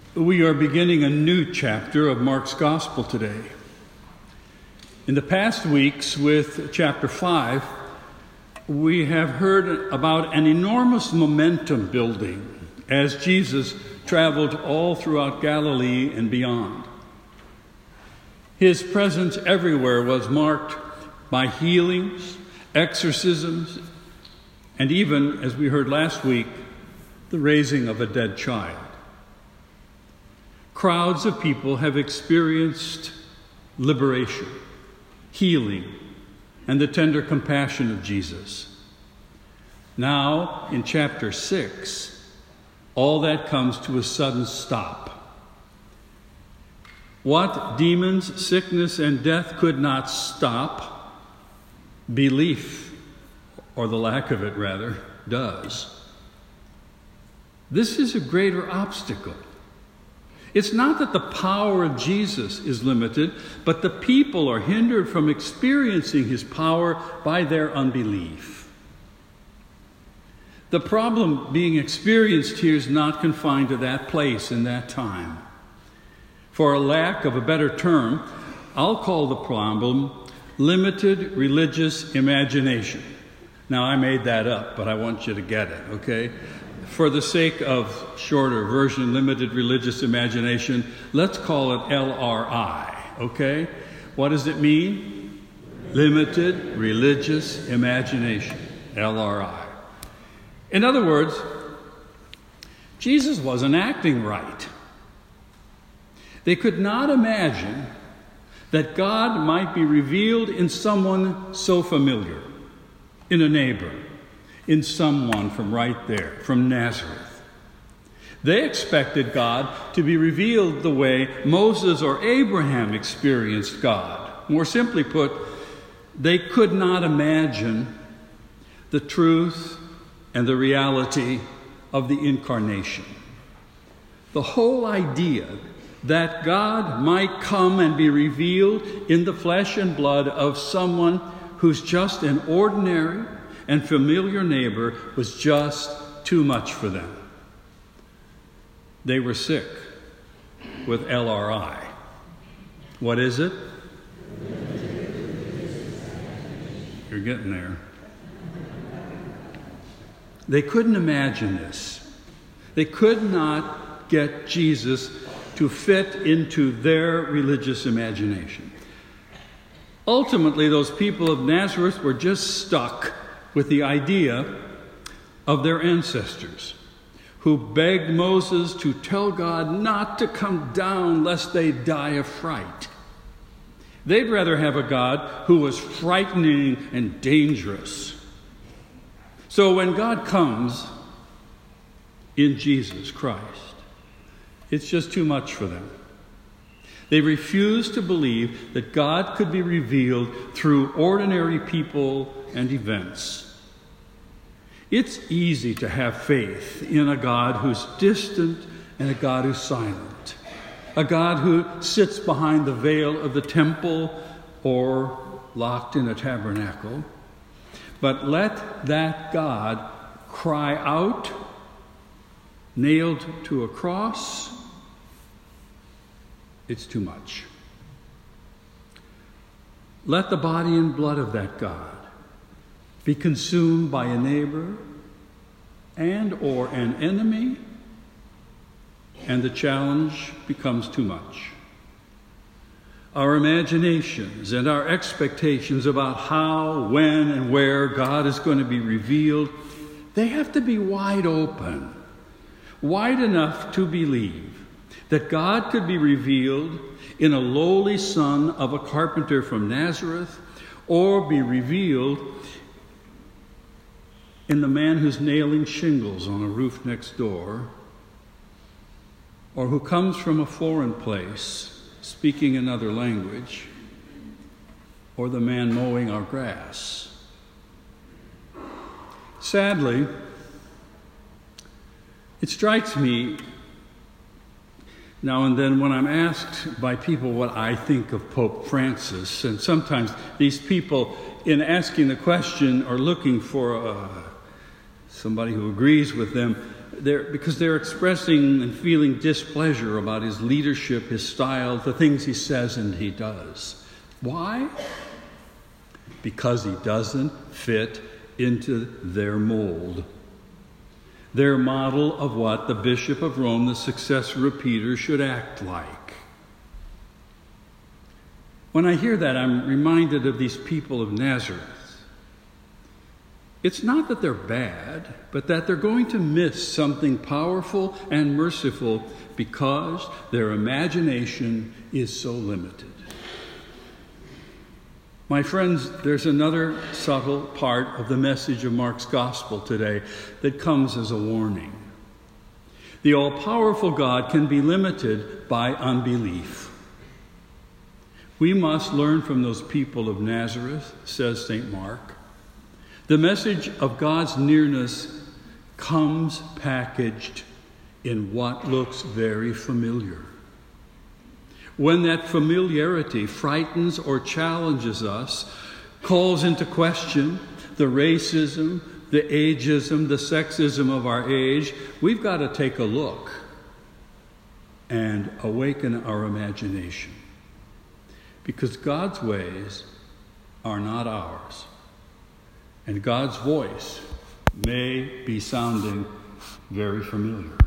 We are beginning a new chapter of Mark's Gospel today. In the past weeks with chapter 5, we have heard about an enormous momentum building as Jesus traveled all throughout Galilee and beyond. His presence everywhere was marked by healings, exorcisms, and even, as we heard last week, the raising of a dead child. Crowds of people have experienced liberation, healing, and the tender compassion of Jesus. Now, in chapter 6, all that comes to a sudden stop. What demons, sickness, and death could not stop, belief, or the lack of it rather, does. This is a greater obstacle. It's not that the power of Jesus is limited, but the people are hindered from experiencing his power by their unbelief. The problem being experienced here is not confined to that place in that time. For a lack of a better term, I'll call the problem limited religious imagination. Now, I made that up, but I want you to get it, okay? For the sake of shorter version, limited religious imagination, let's call it LRI, okay? What does it mean? Limited religious imagination, LRI. In other words, Jesus wasn't acting right. They could not imagine that God might be revealed in someone so familiar, in a neighbor, in someone from right there, from Nazareth. They expected God to be revealed the way Moses or Abraham experienced God. More simply put, they could not imagine the truth and the reality of the incarnation. The whole idea that God might come and be revealed in the flesh and blood of someone who's just an ordinary and familiar neighbor was just too much for them. They were sick with LRI. What is it? You're getting there. They couldn't imagine this. They could not get Jesus to fit into their religious imagination. Ultimately, those people of Nazareth were just stuck with the idea of their ancestors who begged Moses to tell God not to come down lest they die of fright. They'd rather have a God who was frightening and dangerous. So when God comes in Jesus Christ, it's just too much for them. They refuse to believe that God could be revealed through ordinary people and events. It's easy to have faith in a God who's distant and a God who's silent, a God who sits behind the veil of the temple or locked in a tabernacle. But let that God cry out, nailed to a cross. It's too much. Let the body and blood of that God be consumed by a neighbor and or an enemy, and the challenge becomes too much. Our imaginations and our expectations about how, when, and where God is going to be revealed, they have to be wide open, wide enough to believe that God could be revealed in a lowly son of a carpenter from Nazareth, or be revealed in the man who's nailing shingles on a roof next door, or who comes from a foreign place, speaking another language, or the man mowing our grass. Sadly, it strikes me now and then when I'm asked by people what I think of Pope Francis, and sometimes these people, in asking the question, are looking for somebody who agrees with them. because they're expressing and feeling displeasure about his leadership, his style, the things he says and he does. Why? Because he doesn't fit into their mold, their model of what the Bishop of Rome, the successor of Peter, should act like. When I hear that, I'm reminded of these people of Nazareth. It's not that they're bad, but that they're going to miss something powerful and merciful because their imagination is so limited. My friends, there's another subtle part of the message of Mark's gospel today that comes as a warning. The all-powerful God can be limited by unbelief. We must learn from those people of Nazareth, says St. Mark. The message of God's nearness comes packaged in what looks very familiar. When that familiarity frightens or challenges us, calls into question the racism, the ageism, the sexism of our age, we've got to take a look and awaken our imagination. Because God's ways are not ours. And God's voice may be sounding very familiar.